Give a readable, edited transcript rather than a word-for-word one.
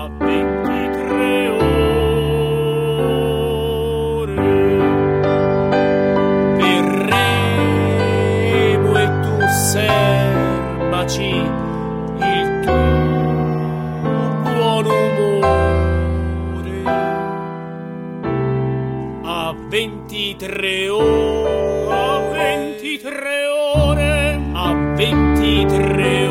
23 ore verremo e tu serbaci il tuo buon umore a 23 ore, a 23 ore, a 23 ore.